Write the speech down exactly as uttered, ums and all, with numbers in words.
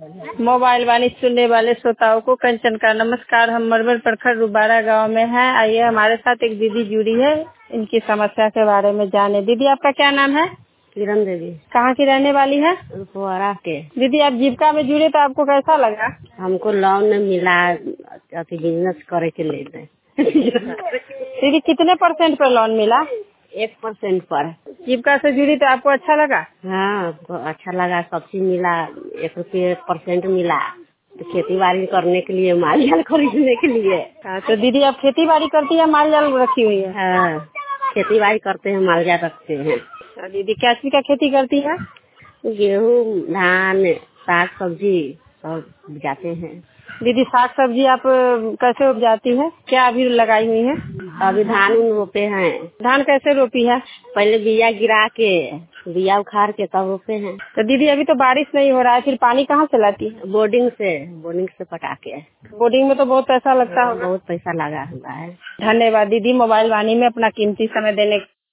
Mobile वाणी सुनने वाले श्रोताओं को कंचन का नमस्कार। हम मरवर प्रखंड रुबारा गांव में हैं। आइए हमारे साथ एक दीदी जुड़ी है, इनकी समस्या के बारे में जाने। दीदी आपका क्या नाम है? किरण देवी। कहाँ की रहने वाली है? रुपवारा के। दीदी आप जीविका में जुड़े तो आपको कैसा लगा? हमको लोन मिला अति बिजनेस करे के लिए। दीदी कितने परसेंट पर लोन मिला? एक परसेंट पर। जीविका से जुड़ी तो आपको अच्छा लगा? हाँ हमको अच्छा लगा, सब चीज मिला, एक रुपये परसेंट मिला। तो खेती बाड़ी करने के लिए, माल जाल खरीदने के लिए। हाँ, तो दीदी आप खेती बाड़ी करती है, माल जाल रखी हुई है? हाँ खेती बाड़ी करते हैं, माल जाल रखते हैं। तो दीदी क्या चीज का खेती करती है? गेहूँ, धान, साग सब्जी सब उपजाते हैं। दीदी साग सब्जी आप कैसे उपजाती है? क्या अभी लगाई हुई है? अभी धान रोपे हैं। धान कैसे रोपी है? पहले बिया गिरा के, बिया उखाड़ के तब रोपे हैं। तो दीदी अभी तो बारिश नहीं हो रहा है, फिर पानी कहाँ से लाती है? बोर्डिंग से बोर्डिंग से पटा के। बोर्डिंग में तो बहुत पैसा लगता होगा। बहुत पैसा लगा हुआ है। धन्यवाद दीदी मोबाइल वाणी में अपना कीमती समय देने